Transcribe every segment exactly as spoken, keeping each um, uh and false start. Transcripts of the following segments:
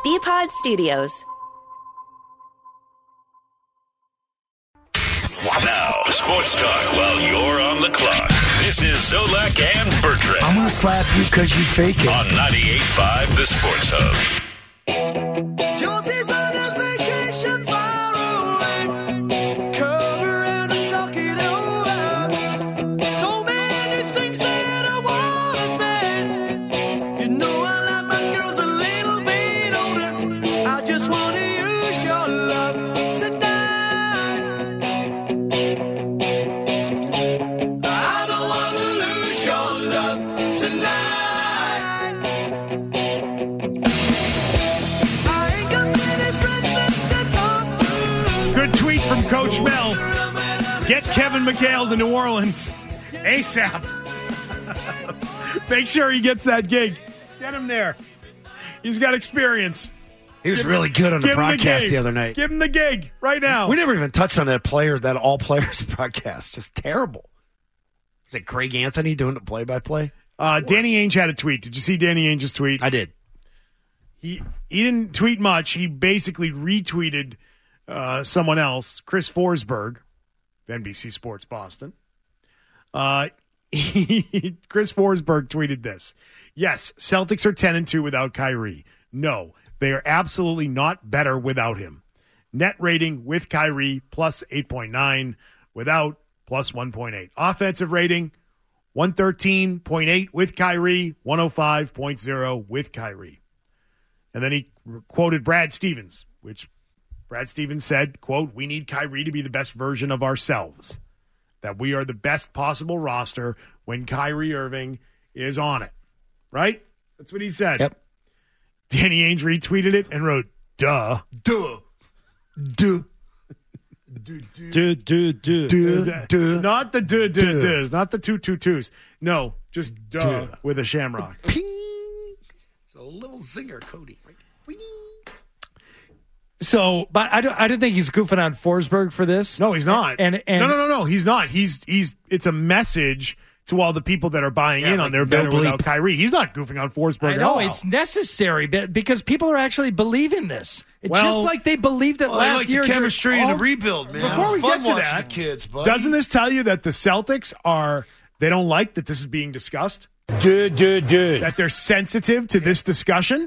B-Pod Studios. Now, sports talk while you're on the clock. This is Zolak and Bertrand. I'm going to slap you because you fake it. On ninety-eight point five, The Sports Hub. Josie's on a vacation far away. Come around and talk it over. So many things that I want to say. You know I like my girls a little bit older. I just want to use your love tonight. I don't want to lose your love tonight. Good tweet from Coach Mel. Get Kevin McHale to New Orleans ASAP. Make sure he gets that gig. Get him there. He's got experience. He was Give really good on the give him broadcast gig. the other night. Give him the gig right now. We never even touched on that player, that all players broadcast. Just terrible. Is it Greg Anthony doing the play-by-play? Uh, Danny Ainge had a tweet. Did you see Danny Ainge's tweet? I did. He he didn't tweet much. He basically retweeted uh, someone else, Chris Forsberg, N B C Sports Boston. Uh, he, Chris Forsberg tweeted this. Yes, Celtics are ten and two without Kyrie. No, they are absolutely not better without him. Net rating with Kyrie plus eight point nine, without plus one point eight. Offensive rating one thirteen point eight with Kyrie, one oh five point oh with Kyrie. And then he quoted Brad Stevens, which Brad Stevens said, quote, "We need Kyrie to be the best version of ourselves, that we are the best possible roster when Kyrie Irving is on it." Right? That's what he said. Yep. Danny Ainge retweeted it and wrote, duh. Duh. Duh. Do, do, do. Duh, duh. Not the do, do, Duh. do's. Not the two, two, twos. No, just duh, Duh. with a shamrock. Ping. It's a little zinger, Cody. Right? Ping. So, But I don't, I don't think he's goofing on Forsberg for this. no, he's not. And, and no, no, no, no. He's not. He's, he's, it's a message to all the people that are buying Yeah, in on like their no better bleep. without Kyrie. He's not goofing on Forsberg I at know all. it's necessary but- because people are actually believing this. It's Well- just like they believed it Well, I last like year. the chemistry during and all- the rebuild, man. Before we It's fun get to watching that, the kids, buddy. Doesn't this tell you that the Celtics are, they don't like that this is being discussed? Dude, dude, dude. That they're sensitive to this discussion?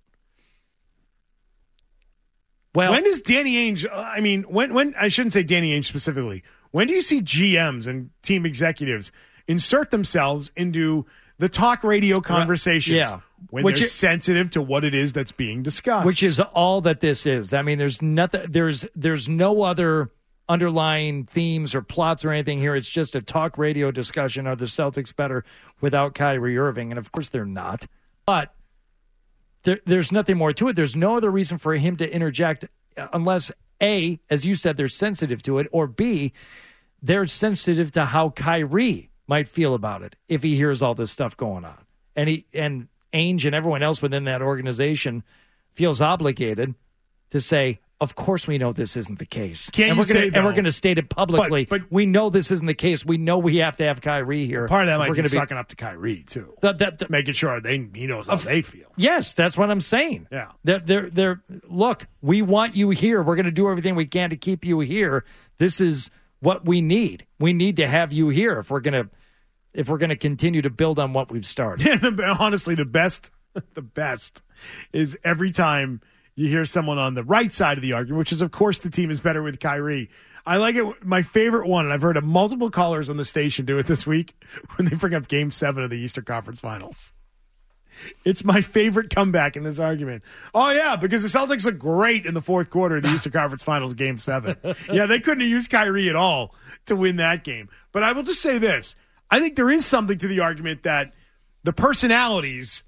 Well, When does Danny Ainge, uh, I mean, when, when, I shouldn't say Danny Ainge specifically, when do you see G Ms and team executives insert themselves into the talk radio conversations yeah. when Which they're is- sensitive to what it is that's being discussed? which is all that this is. I mean, there's nothing. There's there's no other underlying themes or plots or anything here. It's just a talk radio discussion. Are the Celtics better without Kyrie Irving? And of course, they're not. But there, there's nothing more to it. There's no other reason for him to interject unless A, as you said, they're sensitive to it, or B, they're sensitive to how Kyrie might feel about it if he hears all this stuff going on. And he and Ainge and everyone else within that organization feels obligated to say, of course we know this isn't the case. Can and you we're gonna, say, and we're though- going to state it publicly. But- but- we know this isn't the case. We know we have to have Kyrie here. part of that If might we're be gonna sucking up to Kyrie, too. That- that- that- Making sure they he knows how they feel. Yes, that's what I'm saying. Yeah. They're, they're, they're, look, we want you here. We're going to do everything we can to keep you here. This is what we need. We need to have you here if we're going to if we're going to continue to build on what we've started. Yeah, the, honestly, the best, the best is every time you hear someone on the right side of the argument, which is, of course, the team is better with Kyrie. I like it. My favorite one, and I've heard of multiple callers on the station do it this week, when they bring up Game Seven of the Eastern Conference Finals. It's my favorite comeback in this argument. Oh, yeah, because the Celtics look great in the fourth quarter of the Eastern Conference Finals Game seven. Yeah, they couldn't have used Kyrie at all to win that game. But I will just say this. I think there is something to the argument that the personalities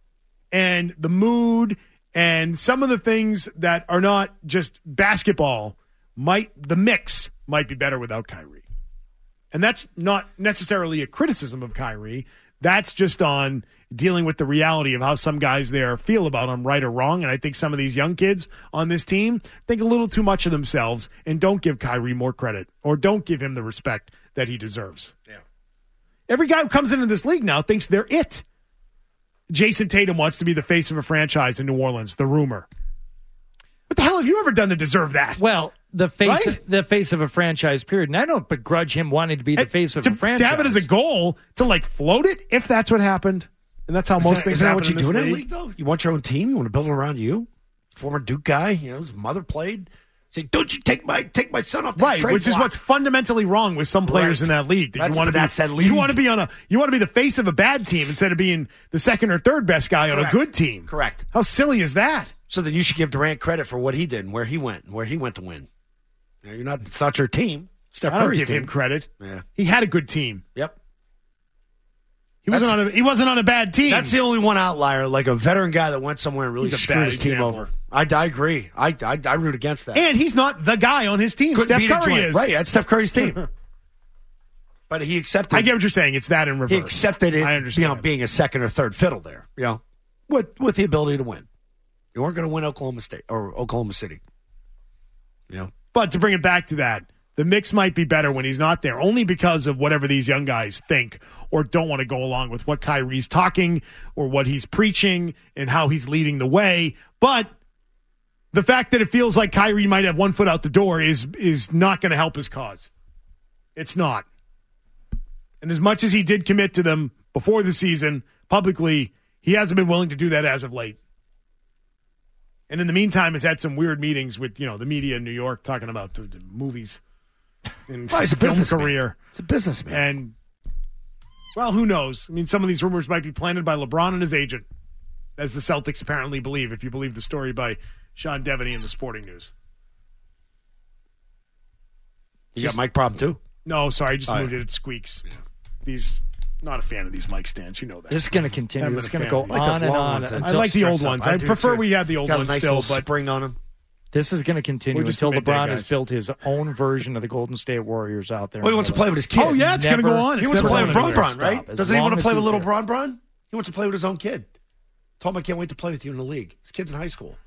and the mood and some of the things that are not just basketball might, the mix might be better without Kyrie. And that's not necessarily a criticism of Kyrie. That's just on dealing with the reality of how some guys there feel about him, right or wrong. And I think some of these young kids on this team think a little too much of themselves and don't give Kyrie more credit or don't give him the respect that he deserves. Yeah. Every guy who comes into this league now thinks they're it. Jason Tatum wants to be the face of a franchise in New Orleans, the rumor. What the hell have you ever done to deserve that? Well, the face, Right? the face of a franchise, period. And I don't begrudge him wanting to be the And face of to, a franchise. to have it as a goal, to like float it, if that's what happened. And that's how most Is that, things is that happen what you in this do in that league. league, though? You want your own team? You want to build it around you? Former Duke guy, you know, his mother played. Say, don't you take my take my son off the Right, trade which is block." what's fundamentally wrong with some players Right. in that league. That That's- you want to but be, that's that league. You want to be on a you want to be the face of a bad team instead of being the second or third best guy on Correct. a good team. Correct. How silly is that? So then you should give Durant credit for what he did and where he went and where he went to win. You know, you're not. It's not your team. Steph I don't Curry's give team. him credit. Yeah. He had a good team. Yep. He wasn't That's- on a he wasn't on a bad team. That's the only one outlier, like a veteran guy that went somewhere and really He's a screwed bad his team example. over. I, I agree. I, I I root against that. and he's not the guy on his team. Couldn't Steph beat a Curry joint. is. Right, that's Steph Curry's team. But he accepted. I get what you're saying. It's that in reverse. He accepted it. I understand. You know, being a second or third fiddle there. You know, with with the ability to win. You weren't going to win Oklahoma State or Oklahoma City. You know, But to bring it back to that, the mix might be better when he's not there, only because of whatever these young guys think or don't want to go along with what Kyrie's talking or what he's preaching and how he's leading the way. But the fact that it feels like Kyrie might have one foot out the door is is not going to help his cause. It's not. And as much as he did commit to them before the season publicly, he hasn't been willing to do that as of late. And in the meantime, has had some weird meetings with, you know, the media in New York talking about the, the movies and well, he's a film businessman. career. It's a businessman. And, well, who knows? I mean, some of these rumors might be planted by LeBron and his agent, as the Celtics apparently believe, if you believe the story by Sean Devaney in the Sporting News. you got Mike problem too. No, sorry, I just Oh, moved yeah. it. It squeaks. These, not a fan of these mic stands. You know that. This is going to continue. Haven't It's been a going to fan go of Like those on and long on. ones that I until- like the old stretch up. ones. I I do, prefer too. we had the old got ones a nice still, little but spring on them. This is going to continue We're just until the midday LeBron guys. has built his own version of the Golden State Warriors out there. Well, he wants to play with his kids. oh yeah, it's going to Never- go on. He It's wants to never play going with Bron anywhere. Bron, right? Stop. As Doesn't he long want to as play with he's little there. Bron Bron? He wants to play with his own kid. Told him I can't wait to play with you in the league. His kid's in high school.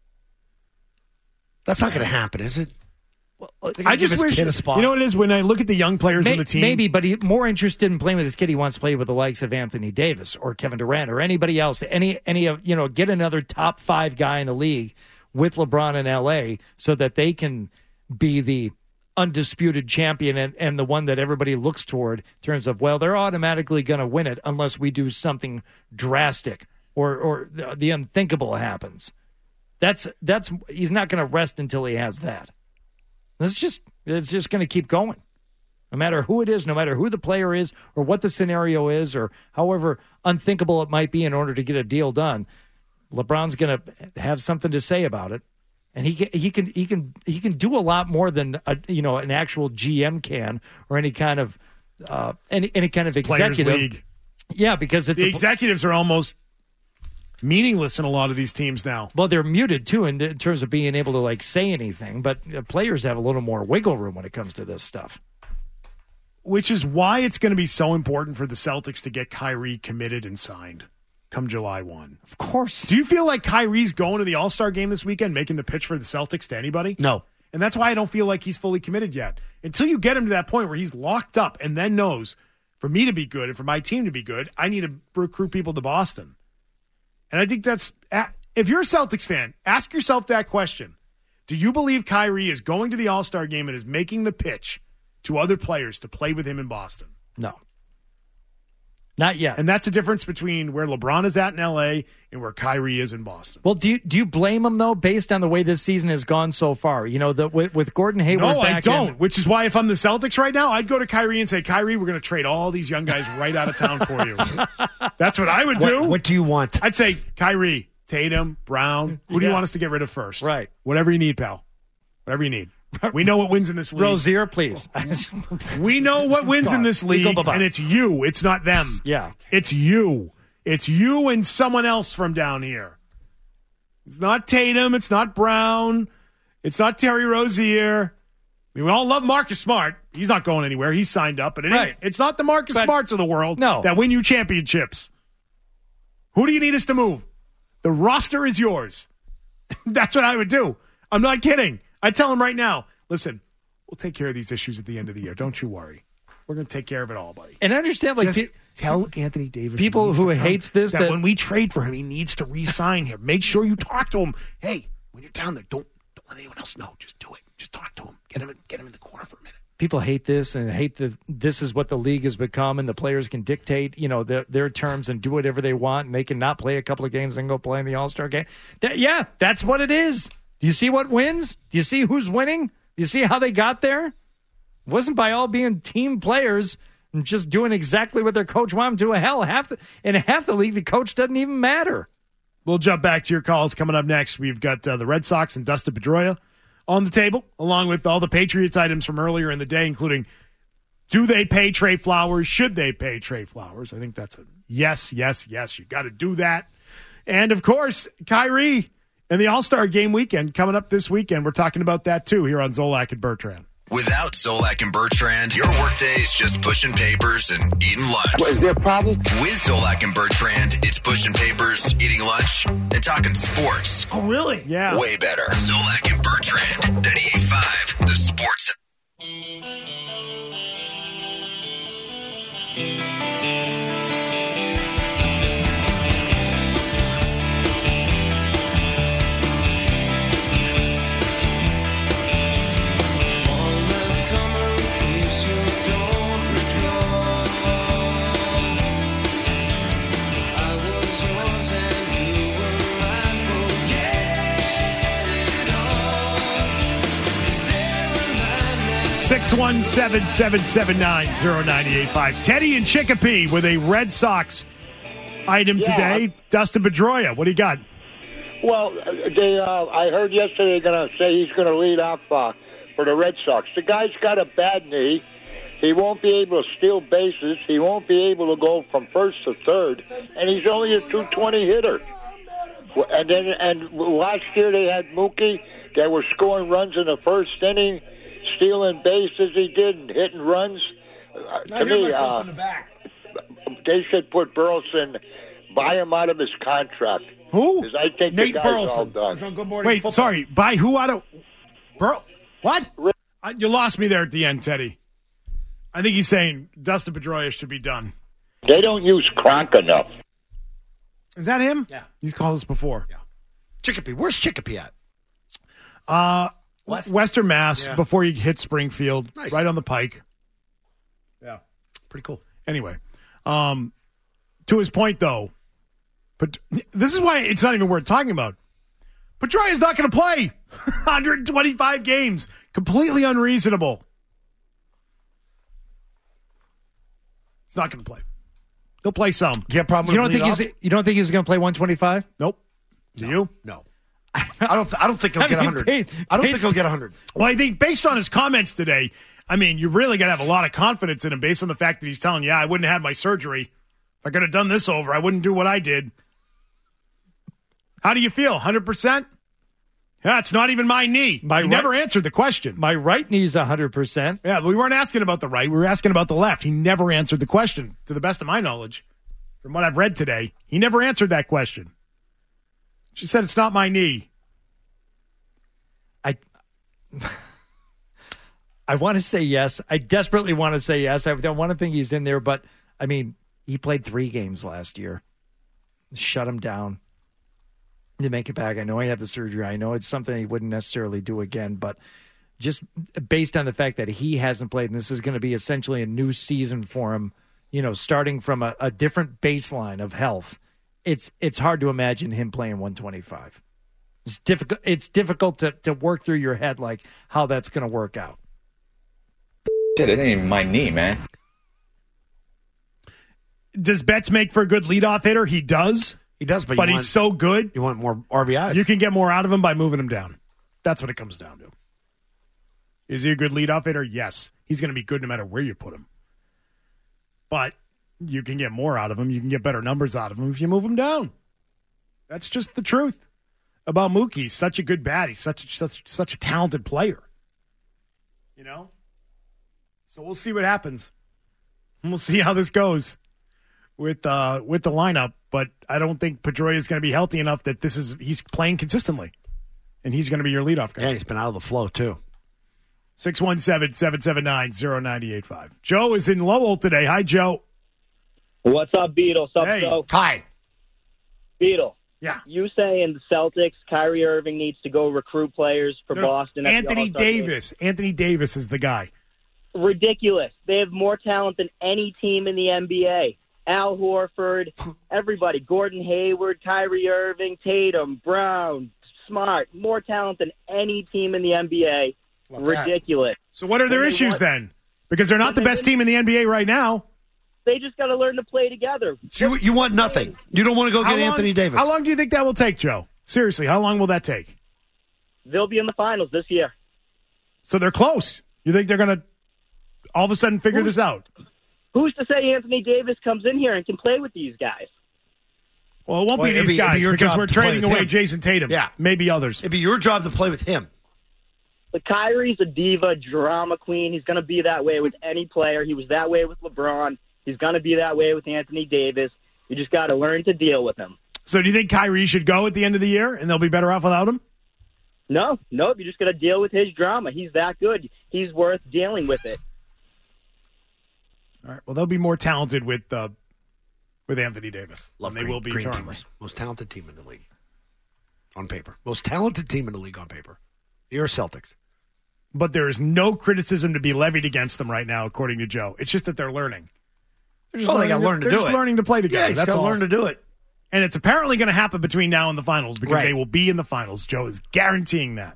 That's not going to happen, is it? They're gonna I give just his wish, kid a spot. you know what it is, when I look at the young players May- on the team. Maybe, but he's more interested in playing with his kid. He wants to play with the likes of Anthony Davis or Kevin Durant or anybody else. Any, any of you know, get another top five guy in the league with LeBron in L A so that they can be the undisputed champion and, and the one that everybody looks toward in terms of, well, they're automatically going to win it unless we do something drastic or or the, the unthinkable happens. That's that's he's not going to rest until he has that. It's just it's just going to keep going. No matter who it is, no matter who the player is, or what the scenario is, or however unthinkable it might be in order to get a deal done, LeBron's going to have something to say about it, and he can, he can he can he can do a lot more than a, you know an actual G M can or any kind of uh, any any kind of Players executive. League. Yeah, because it's The a, executives are almost meaningless in a lot of these teams now. well, they're muted too in, in terms of being able to like say anything, but uh, players have a little more wiggle room when it comes to this stuff. Which is why it's going to be so important for the Celtics to get Kyrie committed and signed come July first. Of course. Do you feel like Kyrie's going to the All-Star game this weekend, making the pitch for the Celtics to anybody? No. And that's why I don't feel like he's fully committed yet. Until you get him to that point where he's locked up and then knows, for me to be good and for my team to be good, I need to recruit people to Boston. And I think that's, if you're a Celtics fan, ask yourself that question. Do you believe Kyrie is going to the All-Star game and is making the pitch to other players to play with him in Boston? No. Not yet. And that's the difference between where LeBron is at in L A and where Kyrie is in Boston. Well, do you do you blame him though, based on the way this season has gone so far? You know, the, with, with Gordon Hayward. No, back I don't. in- Which is why if I'm the Celtics right now, I'd go to Kyrie and say, Kyrie, we're going to trade all these young guys right out of town for you. That's what I would do. What, what do you want? I'd say, Kyrie, Tatum, Brown, who do you Yeah. want us to get rid of first? Right. Whatever you need, pal. Whatever you need. We know what wins in this league. Rozier, please. We know what wins in this league, Nico Babac. and it's you. It's not them. Yeah. It's you. It's you and someone else from down here. It's not Tatum. It's not Brown. It's not Terry Rozier. I mean, we all love Marcus Smart. He's not going anywhere. He's signed up. But it ain't, Right. it's not the Marcus But- Smarts of the world No. that win you championships. Who do you need us to move? The roster is yours. That's what I would do. I'm not kidding. I tell him right now, listen, we'll take care of these issues at the end of the year. Don't you worry. We're going to take care of it all, buddy. And understand, like, Just pe- tell Anthony Davis. people he needs who to come, hates this, that, that- when we trade for him, he needs to re-sign here. Make sure you talk to him. Hey, when you're down there, don't let anyone else know. Just do it. Just talk to him. Get him, get him in the corner for a minute. People hate this and hate that this is what the league has become, and the players can dictate, you know, their, their terms and do whatever they want, and they can not play a couple of games and go play in the All-Star game. Th- yeah, that's what it is. Do you see what wins? Do you see who's winning? Do you see how they got there? It wasn't by all being team players and just doing exactly what their coach wanted them to. Hell, half the, in half the league, the coach doesn't even matter. We'll jump back to your calls coming up next. We've got uh, the Red Sox and Dustin Pedroia on the table, along with all the Patriots items from earlier in the day, including do they pay Trey Flowers? Should they pay Trey Flowers? I think that's a yes, yes, yes. You got to do that. And, of course, Kyrie and the All-Star Game weekend coming up this weekend. We're talking about that, too, here on Zolak and Bertrand. Without Zolak and Bertrand, your workday is just pushing papers and eating lunch. What, is there a problem? With Zolak and Bertrand, it's pushing papers, eating lunch, and talking sports. Oh, really? Yeah. Way better. Zolak and Bertrand, ninety-eight point five, the sports. six one seven, seven seven nine, zero nine eight five. Teddy and Chicopee with a Red Sox item Yeah. today. Dustin Pedroia, what do you got? Well, they. Uh, I heard yesterday they're going to say he's going to lead off uh, for the Red Sox. The guy's got a bad knee. He won't be able to steal bases. He won't be able to go from first to third, and he's only a two twenty hitter. And then, and last year they had Mookie. They were scoring runs in the first inning, stealing bases. He did and hitting runs. Uh, to me, uh, they should put Burleson, buy him out of his contract. Who? Because I think Nate the guy's all Burleson. done. He's on Good Morning Wait, Football. sorry. By who out of... Burl? What? Uh, you lost me there at the end, Teddy. I think he's saying Dustin Pedroia should be done. They don't use Kronk enough. Is that him? Yeah. He's called us before. Yeah. Chicopee. Where's Chicopee at? Uh, West? Western Mass, Yeah. before you hit Springfield, Nice. right on the pike. Yeah. Pretty cool. Anyway, um, to his point, though, but this is why it's not even worth talking about. Pedroia is not going to play one hundred twenty-five games. Completely unreasonable. He's not going to play. He'll play some. You have a problem You with don't think leadoff? he's you don't think he's going to play one twenty-five? Nope. Do you? No. I don't. Th- I don't think he'll I get mean, one hundred. based- I don't think based- he'll get one hundred. Well, I think based on his comments today, I mean, you really got to have a lot of confidence in him based on the fact that he's telling you, yeah, I wouldn't have had my surgery. If I could have done this over, I wouldn't do what I did. How do you feel? one hundred percent? Yeah, it's not even my knee. My he right- never answered the question. My right knee's one hundred percent. Yeah, but we weren't asking about the right. We were asking about the left. He never answered the question, to the best of my knowledge. From what I've read today, he never answered that question. She said, it's not my knee. I I want to say yes. I desperately want to say yes. I don't want to think he's in there, but I mean, he played three games last year. Shut him down. To make it back. I know he had the surgery. I know it's something he wouldn't necessarily do again, but just based on the fact that he hasn't played, and this is going to be essentially a new season for him, you know, starting from a, a different baseline of health, it's it's hard to imagine him playing one twenty-five. It's difficult. It's difficult to, to work through your head like how that's going to work out. Shit, it ain't even my knee, man. Does Betts make for a good leadoff hitter? He does. He does, but, But you he's want, so good, you want more R B Is. you can get more out of him by moving him down. That's what it comes down to. Is he a good leadoff hitter? Yes. He's going to be good no matter where you put him. But you can get more out of him. You can get better numbers out of him if you move him down. That's just the truth about Mookie. He's such a good bat. He's such a, such, such a talented player. You know? So we'll see what happens. And we'll see how this goes with uh, with the lineup. But I don't think Pedroia is going to be healthy enough that this is he's playing consistently. And he's going to be your leadoff guy. Yeah, he's been out of the flow, too. six one seven, seven seven nine, zero nine eight five. Joe is in Lowell today. Hi, Joe. What's up, Beetle? What's up, Hey. Joe? Hi. Beetle. Yeah. You saying the Celtics, Kyrie Irving needs to go recruit players for No, Boston. at the Anthony All-Star game. Davis. Anthony Davis is the guy. Ridiculous. They have more talent than any team in the N B A. Al Horford, everybody. Gordon Hayward, Kyrie Irving, Tatum, Brown, Smart. More talent than any team in the N B A. Love that. Ridiculous. So what are their When they issues want- then? Because they're not When the they best win- team in the N B A right now. They just got to learn to play together. So you, you want nothing. You don't want to go How get long- Anthony Davis. How long do you think that will take, Joe? Seriously, how long will that take? They'll be in the finals this year. So they're close. You think they're going to all of a sudden figure this out? Who's to say Anthony Davis comes in here and can play with these guys? Well, it won't Well, be it'd these be- it'd be guys your because job we're to play trading with away him. Jason Tatum. Yeah. Maybe others. It'd be your job to play with him. But Kyrie's a diva, drama queen. He's going to be that way with any player. He was that way with LeBron. He's going to be that way with Anthony Davis. You just got to learn to deal with him. So do you think Kyrie should go at the end of the year and they'll be better off without him? No, nope. You just got to deal with his drama. He's that good. He's worth dealing with it. All right. Well, they'll be more talented with uh, with Anthony Davis. Love than they green, will be green currently. teamers. Most talented team in the league on paper. Most talented team in the league on paper. You're Celtics. But there is no criticism to be levied against them right now, according to Joe. It's just that they're learning. They're just Oh, they learning got to learn to they're do just it. learning to play together. Yeah, he's That's got to all. learn to do it. And it's apparently going to happen between now and the finals because Right. they will be in the finals. Joe is guaranteeing that.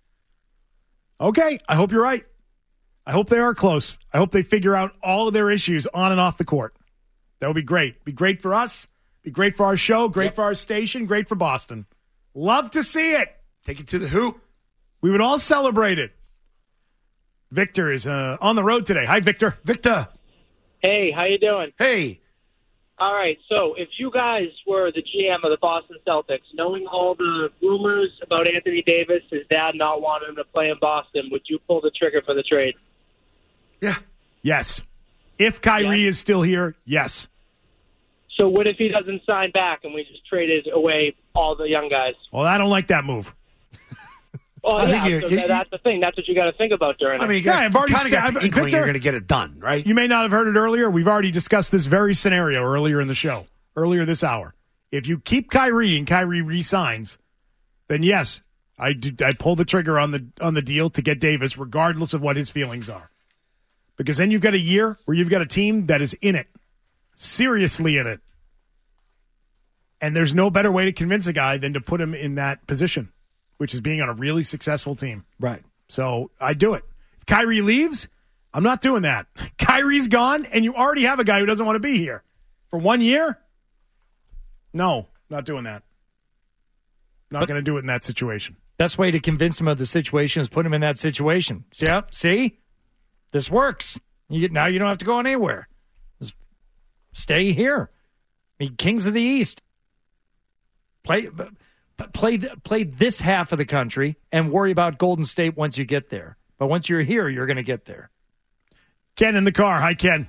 Okay, I hope you're right. I hope they are close. I hope they figure out all of their issues on and off the court. That would be great. Be great for us. Be great for our show. Great Yep. for our station. Great for Boston. Love to see it. Take it to the hoop. We would all celebrate it. Victor is uh, on the road today. Hi, Victor. Victor. Hey, how you doing? Hey. All right, so if you guys were the G M of the Boston Celtics, knowing all the rumors about Anthony Davis, his dad not wanting him to play in Boston, would you pull the trigger for the trade? Yeah. Yes. If Kyrie Yeah. is still here, yes. So what if he doesn't sign back and we just traded away all the young guys? Well, I don't like that move. Well, I yeah, think you- so you- that- that's the thing. That's what you got to think about during I it. mean, you Yeah, got, I've already kind of got sta- the I've- inkling Victor- you're going to get it done, right? You may not have heard it earlier. We've already discussed this very scenario earlier in the show, earlier this hour. If you keep Kyrie and Kyrie re-signs, then yes, I do, I pull the trigger on the on the deal to get Davis, regardless of what his feelings are. Because then you've got a year where you've got a team that is in it, seriously in it. And there's no better way to convince a guy than to put him in that position, which is being on a really successful team. Right. So I do it. If Kyrie leaves, I'm not doing that. Kyrie's gone, and you already have a guy who doesn't want to be here. For one year? No, not doing that. Not going to do it in that situation. Best way to convince him of the situation is put him in that situation. See, yeah, see, this works. You get, now you don't have to go anywhere. Just stay here. I mean, Kings of the East. Play, b- play, th- play this half of the country and worry about Golden State once you get there. But once you're here, you're going to get there. Ken in the car. Hi, Ken.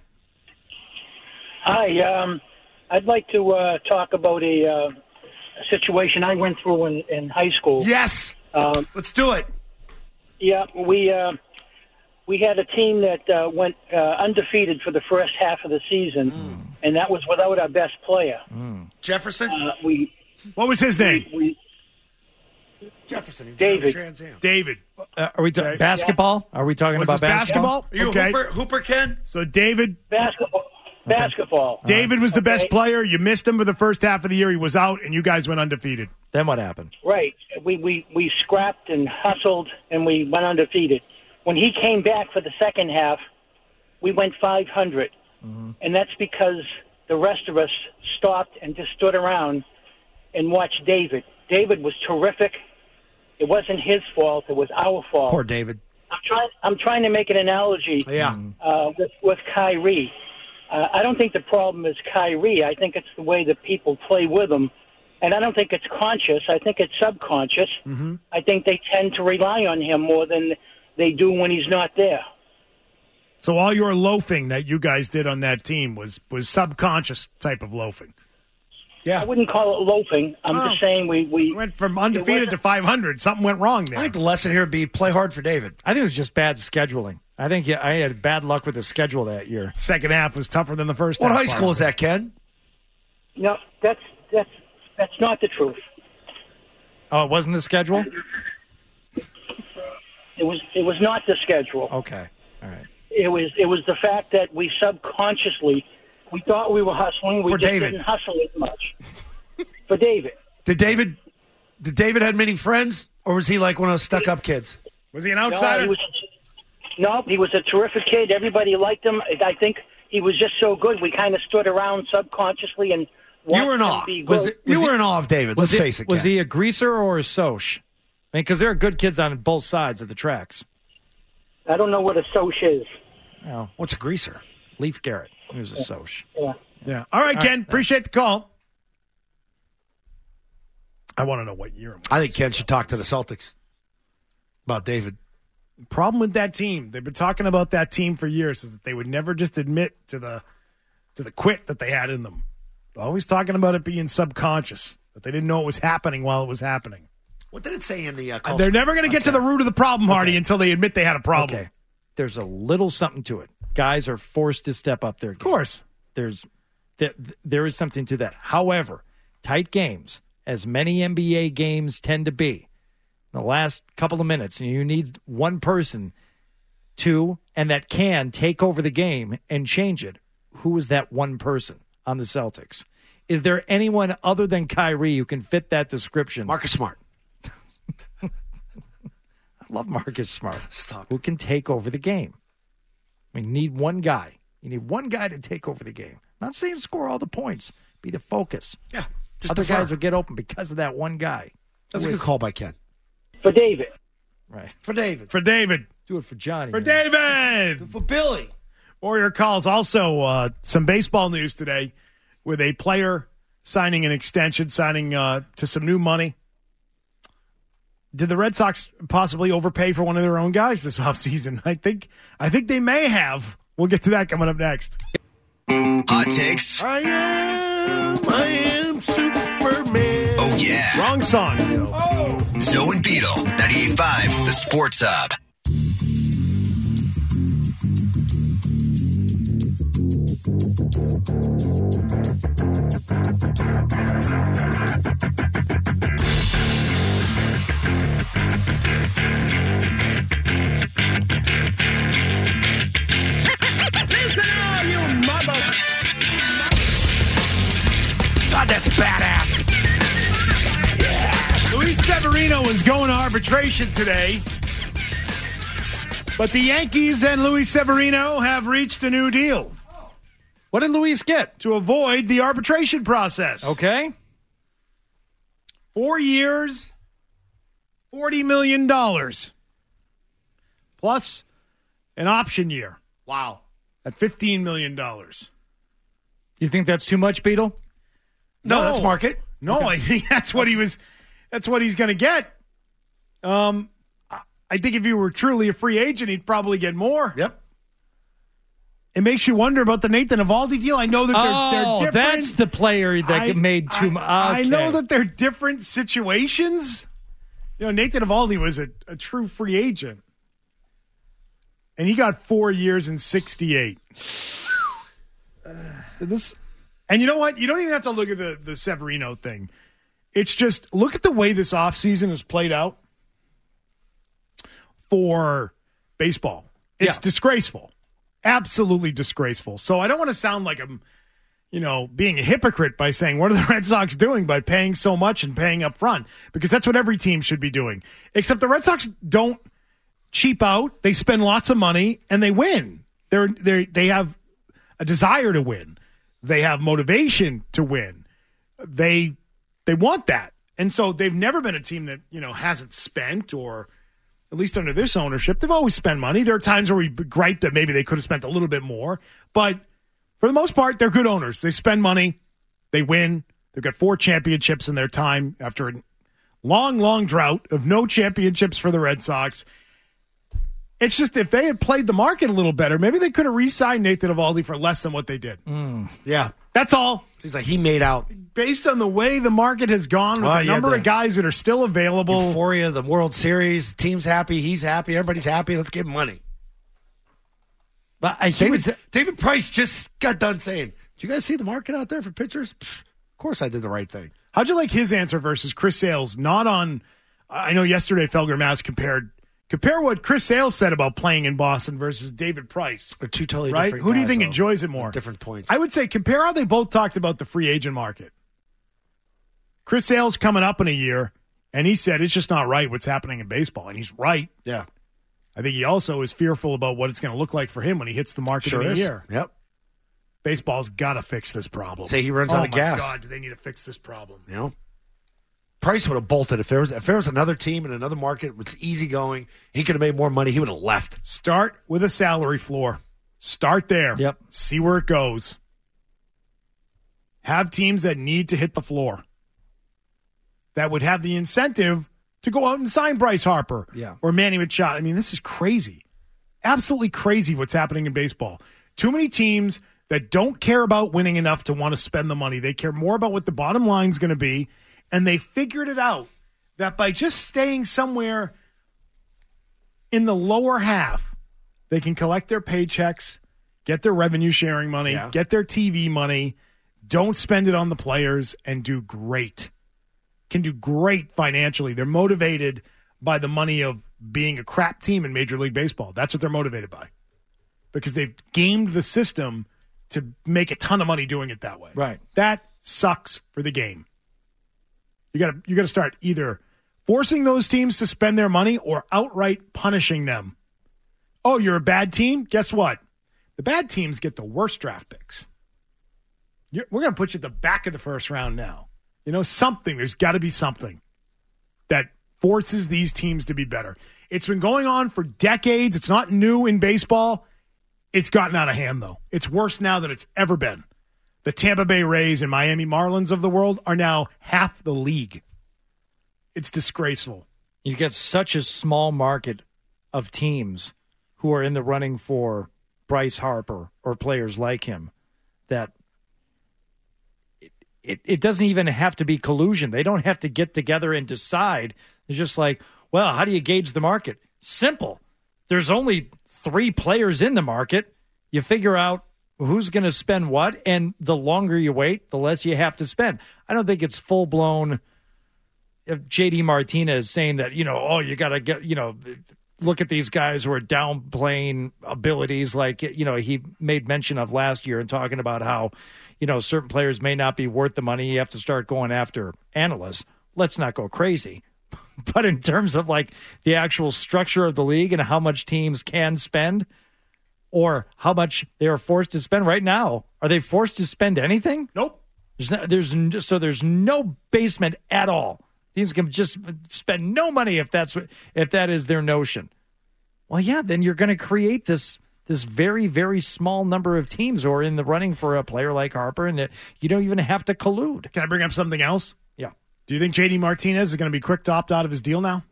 Hi. Um, I'd like to uh, talk about a, uh, a situation I went through in, in high school. Yes. Um, Let's do it. yeah, we uh, we had a team that uh, went uh, undefeated for the first half of the season, Mm. and that was without our best player. Jefferson? Uh, we What was his name? we, Jefferson. He was David. on Trans Am. David. Uh, are we talking Okay. basketball? Are we talking Was about this basketball? basketball? Are you Okay. Hooper, Hooper Ken? So David basketball. Basketball. David was the best Okay. player. You missed him for the first half of the year. He was out, and you guys went undefeated. Then what happened? Right. We, we, we scrapped and hustled, and we went undefeated. When he came back for the second half, we went five hundred. And that's because the rest of us stopped and just stood around and watched David. David was terrific. It wasn't his fault. It was our fault. Poor David. I'm trying, I'm trying to make an analogy Yeah. uh, with, with Kyrie. Uh, I don't think the problem is Kyrie. I think it's the way that people play with him. And I don't think it's conscious. I think it's subconscious. Mm-hmm. I think they tend to rely on him more than they do when he's not there. So all your loafing that you guys did on that team was was subconscious type of loafing. Yeah. I wouldn't call it loafing. I'm Oh. just saying we... we went from undefeated to five hundred. Something went wrong there. I think the lesson here would be play hard for David. I think it was just bad scheduling. I think yeah, I had bad luck with the schedule that year. Second half was tougher than the first What half. high school is that, Ken? No, that's that's That's not the truth. Oh, it wasn't the schedule? It was. It was not the schedule. Okay. All right. It was. It was the fact that we subconsciously we thought we were hustling. We For just David. didn't hustle as much. For David. Did David? Did David had many friends, or was he like one of those stuck-up kids? Was he an No, outsider? he was. No, he was a terrific kid. Everybody liked him. I think he was just so good. We kind of stood around subconsciously and watched You were in him awe. be good. Was it- You Was were he- in awe of David. Let's Was, face he, it. was Ken. he a greaser or a Soch? I mean, because there are good kids on both sides of the tracks. I don't know what a Soch is. Oh, What's a greaser? Leaf Garrett. He was a Soch. Yeah. Yeah. All right, All Ken. right. Appreciate the call. I want to know what year it was. I think Ken should talk to the Celtics about David. Problem with that team, they've been talking about that team for years, is that they would never just admit to the to the quit that they had in them. Always talking about it being subconscious, that they didn't know it was happening while it was happening. What did it say in the uh, And call? they're never going to get to the root of the problem, Hardy, Okay. until they admit they had a problem. Okay. There's a little something to it. Guys are forced to step up their game. Of course. There's there, there is something to that. However, tight games, as many N B A games tend to be, in the last couple of minutes, and you need one person to, and that can take over the game and change it. Who is that one person on the Celtics? Is there anyone other than Kyrie who can fit that description? Marcus Smart. I love Marcus Smart. Stop. Who can take over the game? We need one guy. You need one guy to take over the game. Not saying score all the points. Be the focus. Yeah. Just Other defer. guys will get open because of that one guy. That's Who a is good it? call by Ken. For David. Right. For David. For David. Do it for Johnny. For man. David. For Billy. Warrior calls. Also, uh, some baseball news today with a player signing an extension, signing uh, to some new money. Did the Red Sox possibly overpay for one of their own guys this offseason? I think I think they may have. We'll get to that coming up next. Hot takes. I am, I am Superman. Oh, yeah. Wrong song. Joe. Zoe and Beetle, ninety-eight point five, The Sports Hub. God, that's badass. Luis Severino is going to arbitration today. But the Yankees and Luis Severino have reached a new deal What did Luis get? to avoid the arbitration process. Okay. Four years, forty million dollars. Plus an option year Wow. at fifteen million dollars. You think that's too much, Beetle? No, No. that's market. No, I think that's what he was. That's what he's going to get. Um, I- I think if he were truly a free agent, he'd probably get more. Yep. It makes you wonder about the Nathan Eovaldi deal. I know that they're, Oh, they're different. that's the player that I- made too I- much. I know that they're different situations. You know, Nathan Eovaldi was a, a true free agent, and he got four years and sixty-eight. This, and you know what? You don't even have to look at the the Severino thing. It's just look at the way this offseason has played out for baseball. It's Yeah. disgraceful. Absolutely disgraceful. So I don't want to sound like I'm, you know, being a hypocrite by saying, what are the Red Sox doing by paying so much and paying up front? Because that's what every team should be doing. Except the Red Sox don't cheap out. They spend lots of money and they win. They're, they they have a desire to win. They have motivation to win. They they want that. And so they've never been a team that, you know, hasn't spent, or at least under this ownership, they've always spent money. There are times where we gripe that maybe they could have spent a little bit more. But for the most part, they're good owners. They spend money. They win. They've got four championships in their time after a long, long drought of no championships for the Red Sox. It's just if they had played the market a little better, maybe they could have re-signed Nathan Eovaldi for less than what they did. Yeah. That's all. Seems like he made out. Based on the way the market has gone, with Oh, the yeah, number the of guys that are still available. Euphoria, the World Series, the team's happy, he's happy, everybody's happy. Let's give him money. But I, he David, was, David Price just got done saying, "Did you guys see the market out there for pitchers? Pfft, of course I did the right thing. How'd you like his answer versus Chris Sales? Not on, I know yesterday Felger Mass compared, compare what Chris Sales said about playing in Boston versus David Price. They're two totally right? different Who do you guys, think though. enjoys it more? Different points. I would say compare how they both talked about the free agent market. Chris Sales coming up in a year, and he said it's just not right what's happening in baseball, and he's right. Yeah. I think he also is fearful about what it's going to look like for him when he hits the market Sure in a is. year. Yep. Baseball's got to fix this problem. Say he runs oh out of my gas. God, do they need to fix this problem? You know? Price would have bolted if there was if there was another team in another market. It's easy going. He could have made more money. He would have left. Start with a salary floor. Start there. Yep. See where it goes. Have teams that need to hit the floor. That would have the incentive to go out and sign Bryce Harper Yeah. or Manny Machado. I mean, this is crazy. Absolutely crazy what's happening in baseball. Too many teams that don't care about winning enough to want to spend the money. They care more about what the bottom line is going to be, and they figured it out that by just staying somewhere in the lower half, they can collect their paychecks, get their revenue sharing money, Yeah. get their T V money, don't spend it on the players, and do great. Can do great financially. They're motivated by the money of being a crap team in Major League Baseball. That's what they're motivated by. Because they've gamed the system to make a ton of money doing it that way. Right. That sucks for the game. You got to you got to start either forcing those teams to spend their money or outright punishing them. Oh, you're a bad team? Guess what? The bad teams get the worst draft picks. You're, we're going to put you at the back of the first round now. You know, something. There's got to be something that forces these teams to be better. It's been going on for decades. It's not new in baseball. It's gotten out of hand, though. It's worse now than it's ever been. The Tampa Bay Rays and Miami Marlins of the world are now half the league. It's disgraceful. You get such a small market of teams who are in the running for Bryce Harper or players like him that it, it, it doesn't even have to be collusion. They don't have to get together and decide. It's just like, well, how do you gauge the market? Simple. There's only three players in the market. You figure out who's going to spend what, and the longer you wait, the less you have to spend. I don't think it's full-blown if J D Martinez saying that, you know, oh, you got to get, you know, look at these guys who are downplaying abilities like, you know, he made mention of last year and talking about how, you know, certain players may not be worth the money. You have to start going after analysts. Let's not go crazy. But in terms of like the actual structure of the league and how much teams can spend or how much they are forced to spend right now, are they forced to spend anything? Nope. There's no, there's so there's no basement at all. Teams can just spend no money if that's what, if that is their notion. Well, yeah, then you're going to create this this very very small number of teams who are in the running for a player like Harper, and it, you don't even have to collude. Can I bring up something else? Yeah. Do you think J D Martinez is going to be quick to opt out of his deal now?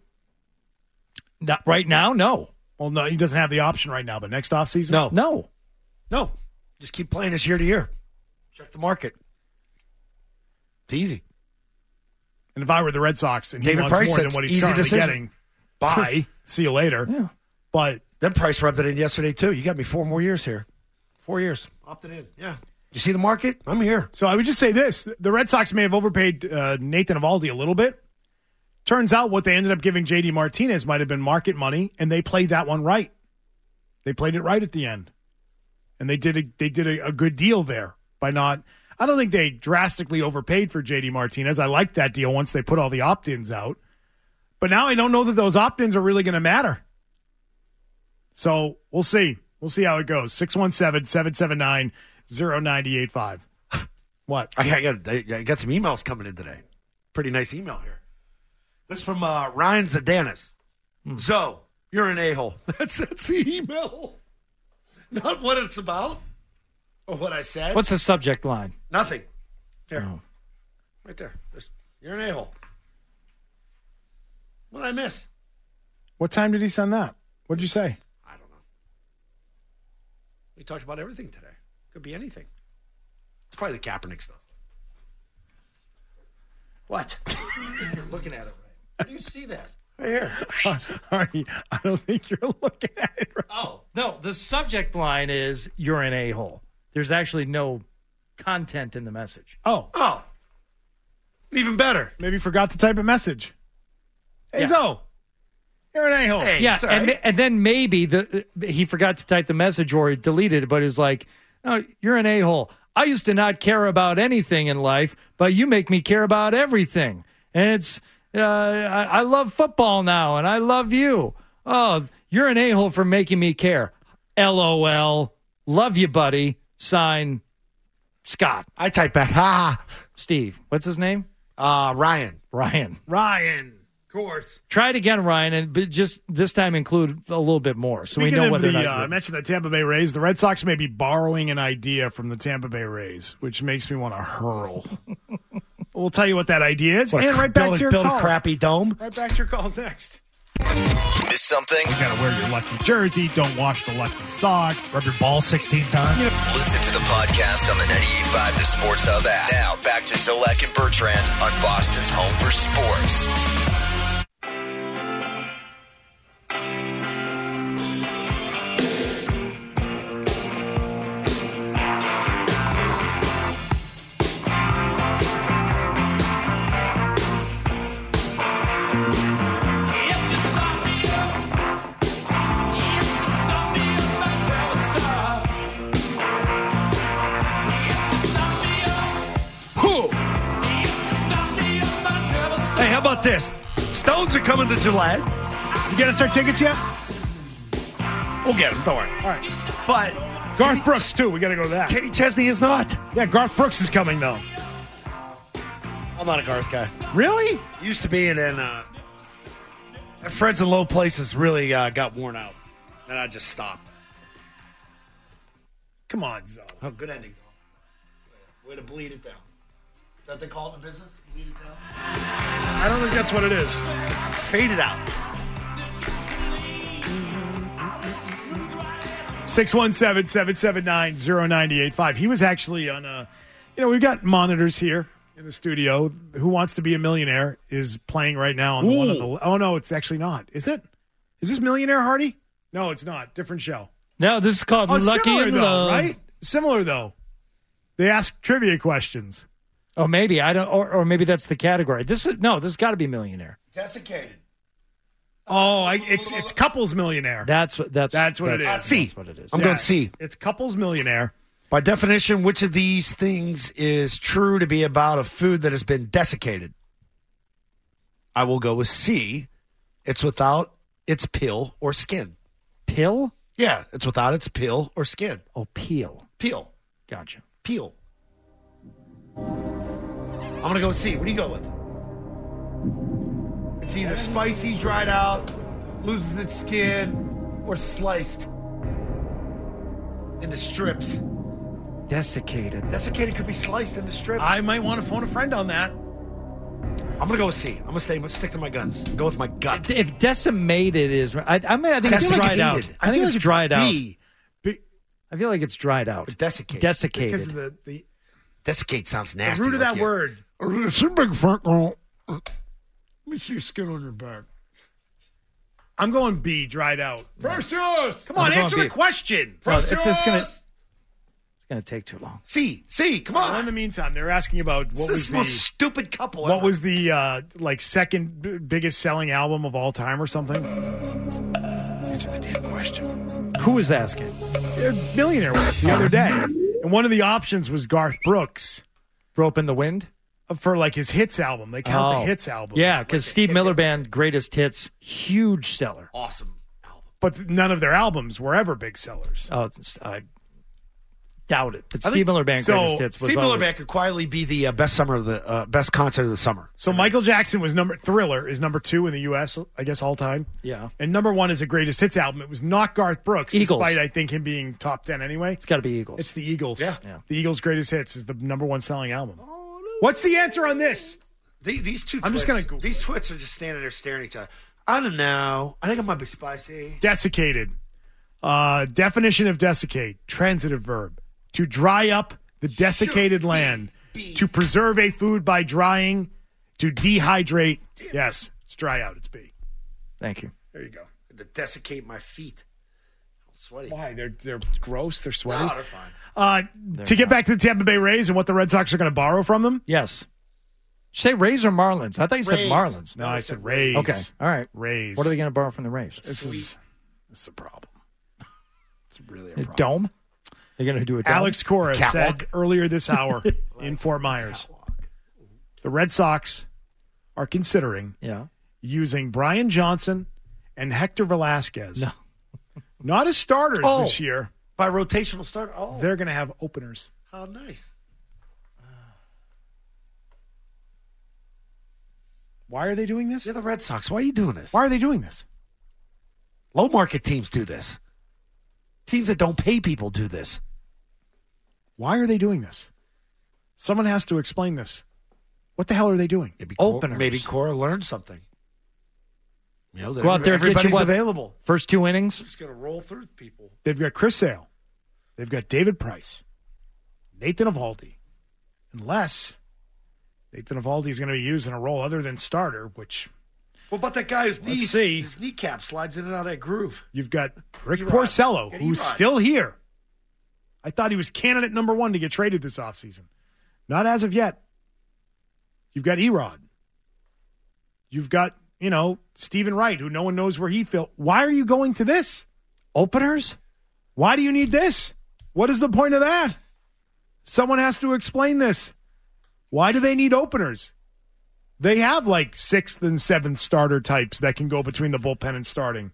Not right now, no. Well, no, he doesn't have the option right now, but next offseason? No. No. No. Just keep playing this year to year. Check the market. It's easy. And if I were the Red Sox and he David wants Price more said than it's what he's easy currently decision. getting, bye. See you later. Yeah. But Then Price rubbed it in yesterday, too. You got me four more years here. Four years. Opted in. Yeah. You see the market? I'm here. so I would just say this. The Red Sox may have overpaid uh, Nathan Eovaldi a little bit. Turns out what they ended up giving J D Martinez might have been market money, and they played that one right. They played it right at the end. And they did a, they did a, a good deal there by not – I don't think they drastically overpaid for J D Martinez. I liked that deal once they put all the opt-ins out. But now I don't know that those opt-ins are really going to matter. So we'll see. We'll see how it goes. six one seven, seven seven nine, zero nine eight five. What? I got, I got some emails coming in today. Pretty nice email here. This is from uh, Ryan Zadanis. Hmm. Zoe, you're an a-hole. That's, that's the email. Not what it's about or what I said. What's the subject line? Nothing. Here. Oh. Right there. Just, you're an a-hole. What did I miss? What time did he send that? What did you say? I don't know. We talked about everything today. Could be anything. It's probably the Kaepernick stuff. What? You're looking at it right. How do you see that? Right here. Sorry, I don't think you're looking at it right. Oh, no. The subject line is you're an a-hole. There's actually no content in the message. Oh. Oh. Even better. Maybe forgot to type a message. Hey, Yeah. Zo, you're an a-hole. Hey, Yeah, it's all and, right. and then maybe the he forgot to type the message or he deleted it, but he's like, "No, you're an a-hole. I used to not care about anything in life, but you make me care about everything. And it's uh, I, I love football now, and I love you. Oh, you're an a-hole for making me care. LOL. Love you, buddy. Sign, Scott. I type back, ha, Steve. What's his name? uh, Ryan. Ryan. Ryan, of course. Try it again, Ryan, and but just this time include a little bit more so Speaking we know of whether the, or not. uh, I you're- mentioned the Tampa Bay Rays. The Red Sox may be borrowing an idea from the Tampa Bay Rays, which makes me want to hurl. We'll tell you what that idea is. What, and right back build, to your build calls. a crappy dome? Right back to your calls next. Miss something? You got to wear your lucky jersey. Don't wash the lucky socks. Rub your ball sixteen times? Listen to the podcast on the ninety-eight point five The Sports Hub app. Now back to Zolak and Bertrand on Boston's home for sports. Hey, how about this? Stones are coming to Gillette. You get us our tickets yet? We'll get them, don't worry. All right. But Garth Brooks, too. We got to go to that. Kenny Chesney is not. Yeah, Garth Brooks is coming, though. I'm not a Garth guy. Really? Used to be, and then uh, my friends in low places really uh, got worn out. And I just stopped. Come on, Zo. Oh, good ending, though. Way to bleed it down. Is that what they call it in the business? Bleed it down? I don't think that's what it is. Fade it out. six one seven, seven seven nine, zero nine eight five. He was actually on a, you know, we've got monitors here in the studio. Who Wants to Be a Millionaire is playing right now on the one on the, oh no, it's actually not. Is it? Is this Millionaire Hardy? No, it's not. Different show. No, this is called Oh, Lucky similar in though, Love. right? Similar though. They ask trivia questions. Oh, maybe I don't, or, or maybe that's the category. This is no. This has got to be Millionaire. Desiccated. Oh, I, it's it's Couples Millionaire. That's what that's That's what it is. C. That's what it is. I'm going C. It's Couples Millionaire. By definition, which of these things is true to be about a food that has been desiccated? I will go with C. It's without its peel or skin. Pill? Yeah, it's without its peel or skin. Oh, peel. Peel. Gotcha. Peel. I'm going to go with C. What do you go with? It's either spicy, dried out, loses its skin, or sliced into strips. Desiccated. Desiccated could be sliced into strips. I might want to phone a friend on that. I'm gonna go with C. I'm gonna stay. I'm gonna stick to my guns. Go with my gut. If decimated is, I, I, mean, I think it's Desiccated. dried out. I, I think feel it's like it's dried out. B. B. I feel like it's dried out. Desiccated. Desiccated. Because of the, the, Desiccate sounds the nasty. root of like that you- word. It's a big freckle. Let me see your skin on your back. I'm going B, dried out. Precious. Come on, I'm going answer B. the question. No, it's, it's gonna it's gonna take too long. C. C. Come Well, in on. the meantime, they're asking about what This was is the most the stupid couple what ever. was the uh, like second b- biggest selling album of all time or something. Answer the damn question. Who was asking? A Millionaire was the other day, and one of the options was Garth Brooks Rope in the Wind? for like his hits album. They count the hits albums. Yeah, because Steve Miller Band, Greatest Hits, huge seller. awesome album? but none of their albums were ever big sellers. Oh, it's, I doubt it. But I Steve think- Miller Band, so, Greatest Hits was Steve Miller always- Band could quietly be the uh, best summer of the uh, best concert of the summer. So Michael Jackson was number Thriller is number two in the U S, I guess, all time. Yeah. And number one is a greatest hits album. It was not Garth Brooks, Eagles. despite I think him being top ten anyway. It's got to be Eagles. It's the Eagles. Yeah. Yeah. The Eagles' greatest hits is the number one selling album. What's the answer on this? The, these two. I'm twits, just gonna Google These twits are just standing there staring at each other. I don't know. I think it might be spicy. Desiccated. Uh, definition of desiccate: transitive verb. To dry up the desiccated Should land. be. To preserve a food by drying. To dehydrate. Yes, it's dry out. It's B. Thank you. There you go. To desiccate my feet. I'm sweaty. Why? They're they're gross. They're sweaty. No, they're fine. Uh, to get back to the Tampa Bay Rays and what the Red Sox are going to borrow from them, Yes. Say Rays or Marlins? I thought you said Rays. Marlins. No, I said Rays. Okay, all right. Rays. What are they going to borrow from the Rays? This is, this is a problem. It's really a A problem. dome? They're going to do a dome? Alex Cora Catwalk. said earlier this hour in Fort Myers, the Red Sox are considering Yeah. using Brian Johnson and Hector Velasquez, No. not as starters Oh. this year. By rotational start. Oh, They're going to have openers. how nice. Why are they doing this? You're the Red Sox. Why are you doing this? Why are they doing this? Low market teams do this. Teams that don't pay people do this. Why are they doing this? Someone has to explain this. What the hell are they doing? Maybe Cor- Openers. Maybe Cora learned something. You know, Go out there and get you everybody's what? available. First two innings? Just going to roll through people. They've got Chris Sale. They've got David Price. Nathan Eovaldi. Unless Nathan Eovaldi is going to be used in a role other than starter, which What about that guy whose Let's knee, see. his kneecap slides in and out of that groove? you've got Rick Erod. Porcello, Get who's Erod. still here. I thought he was candidate number one to get traded this offseason. Not as of yet. You've got Erod. You've got, you know, Stephen Wright, who no one knows where he fell. Why are you going to this? Openers? Why do you need this? What is the point of that? Someone has to explain this. Why do they need openers? They have like sixth and seventh starter types that can go between the bullpen and starting.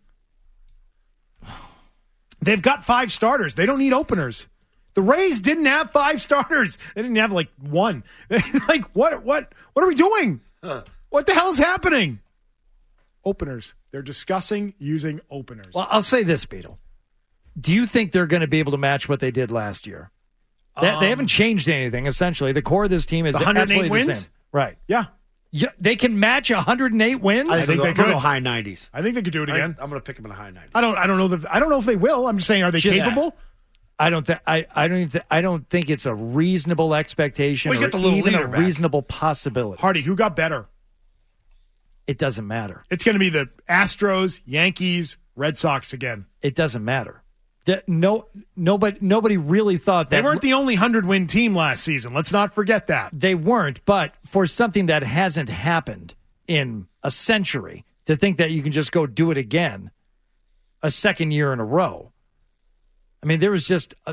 They've got five starters. They don't need openers. The Rays didn't have five starters. They didn't have like one. Like what? What? What are we doing? Huh. What the hell is happening? Openers. They're discussing using openers. Well, I'll say this, Beetle. Do you think they're going to be able to match what they did last year? They, Um, they haven't changed anything, essentially. The core of this team is The one hundred eight absolutely the wins? same. Right. Yeah. Yeah, they can match one hundred eight wins? I think, think they'll they go, could. go high nineties. I think they could do it I, again. I'm going to pick them in the high nineties. I don't. I don't know that. I don't know if they will. I'm just saying, are they Just- capable? I don't think I, I don't even th- I don't think it's a reasonable expectation Well, you or get the little even a leader back. reasonable possibility. Hardy, who got better? It doesn't matter. It's going to be the Astros, Yankees, Red Sox again. It doesn't matter. That no nobody nobody really thought that They weren't the only hundred-win team last season. Let's not forget that. They weren't, but for something that hasn't happened in a century, to think that you can just go do it again a second year in a row. I mean, there was just a,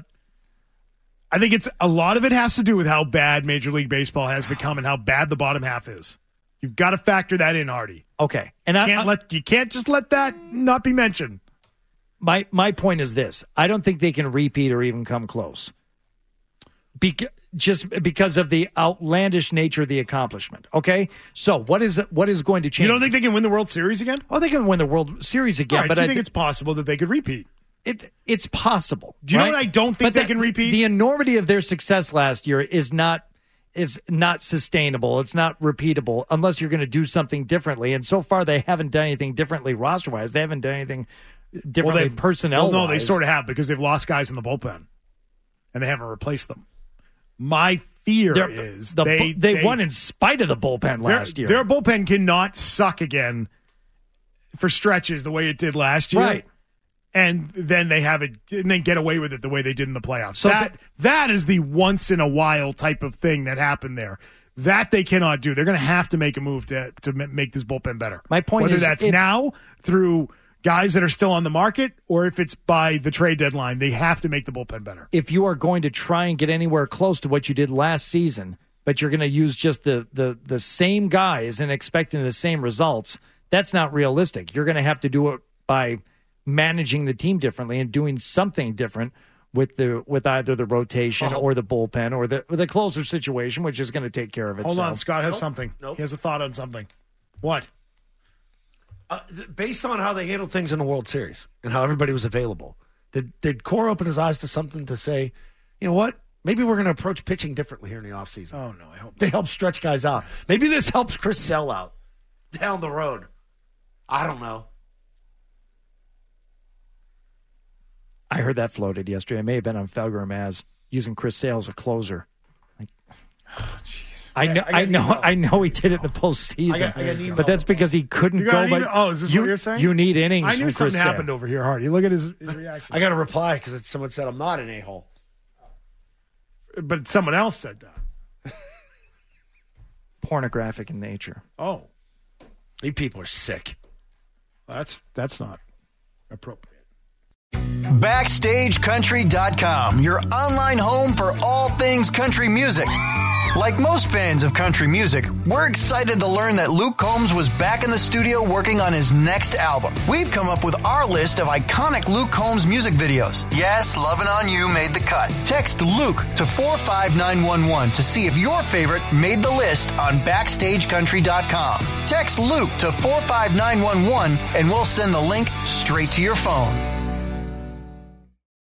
I think it's a lot of it has to do with how bad Major League Baseball has become and how bad the bottom half is. You've got to factor that in, Hardy. okay. And You I, can't I- let you can't just let that not be mentioned. my my point is this: I don't think they can repeat or even come close. Bec- just because of the outlandish nature of the accomplishment. Okay, so what is what is going to change? You don't think they can win the World Series again? Oh, they can win the World Series again, All right, but so I you think thi- it's possible that they could repeat. It it's possible. Do you know right? what I don't think But they that- can repeat? The enormity of their success last year is not is not sustainable. It's not repeatable unless you're going to do something differently. And so far, they haven't done anything differently roster wise. They haven't done anything differently personnel. Well, no, they sort of have because they've lost guys in the bullpen, and they haven't replaced them. My fear They're- is the, they, bu- they won in spite of the bullpen their, last year. Their bullpen cannot suck again for stretches the way it did last year. Right. And then they have it, and then get away with it the way they did in the playoffs. So that th- that is the once in a while type of thing that happened there. That they cannot do. They're going to have to make a move to to ma- make this bullpen better. My point whether is, that's if- now through guys that are still on the market, or if it's by the trade deadline, they have to make the bullpen better. If you are going to try and get anywhere close to what you did last season, but you're going to use just the the the same guys and expecting the same results, that's not realistic. You're going to have to do it by managing the team differently and doing something different with the with either the rotation Oh. or the bullpen or the or the closer situation, which is going to take care of itself. Hold on, Scott has Nope. something. Nope. He has a thought on something. What? Uh, th- based on how they handled things in the World Series and how everybody was available, did did Cora open his eyes to something to say, you know what? Maybe we're going to approach pitching differently here in the offseason. Oh no, I hope To help stretch guys out. Maybe this helps Chris Sale out down the road. I don't know. I heard that floated yesterday. It may have been on Felger and Maz using Chris Sale as a closer. Like, I know, I got I an know, email. I know he did it in the postseason, I got- I got an email. but that's because he couldn't You got go. an By, email? Oh, is this you, what you're saying? You need innings. I knew from Chris something Sale. happened over here, Hardy. Look at his, his reaction. I got a reply because someone said I'm not an a-hole. But someone else said that. pornographic in nature. Oh, you people are sick. That's that's not appropriate. Backstage Country dot com, your online home for all things country music. Like most fans of country music, we're excited to learn that Luke Combs was back in the studio working on his next album. We've come up with our list of iconic Luke Combs music videos. Yes, Lovin' On You made the cut. Text Luke to four five nine one one to see if your favorite made the list on Backstage Country dot com. Text Luke to four five nine one one and we'll send the link straight to your phone.